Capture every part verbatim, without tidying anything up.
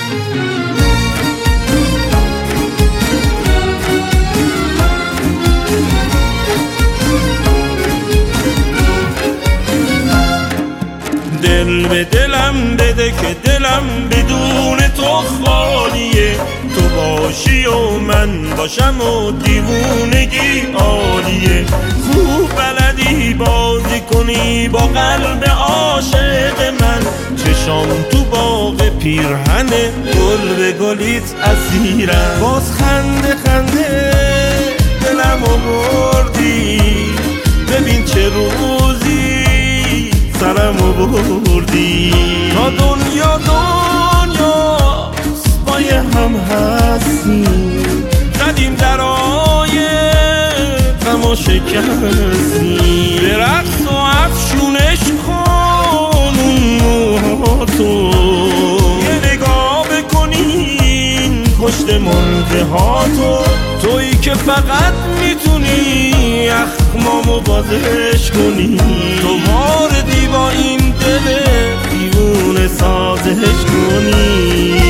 دل به دلم بده که دلم بدون تو خالیه، تو باشی و من باشم و دیوونگی عالیه. خوب بلدی بازی کنی با قلب عاشق من، چشام تو باغ پیرهن گل به گلیت اسیرم. باز خنده خنده دلمو بردی، ببین چه روزی سرمو بردی. تا دنیا دنیا با یه هم هستیم، زدیم درای غم و شکستیم. به رقص و افشونش کن اون موهاتو، یه نگاه بکنین پشت مرده هاتو. تویی که فقط میتونی اخمامو بازش کنی، تو واردی با این دل دیوونه سازش کنی.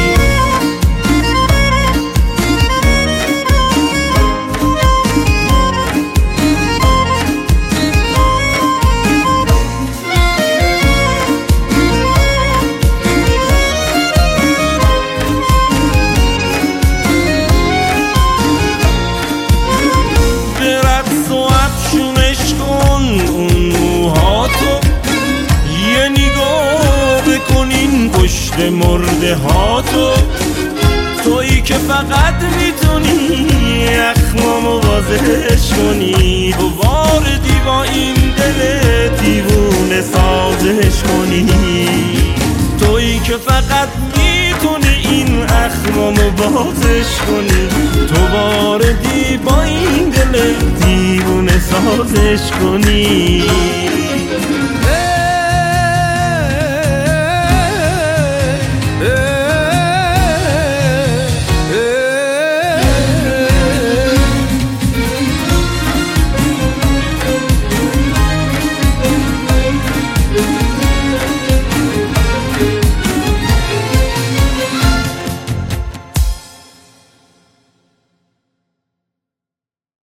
پشت مرده هاتو، تویی که فقط میتونی اخمامو بازش کنی، تو واردی با این دل دیوونه سازش کنی. تویی که فقط میتونی این اخمامو بازش کنی، تو واردی با این دل دیوونه سازش کنی.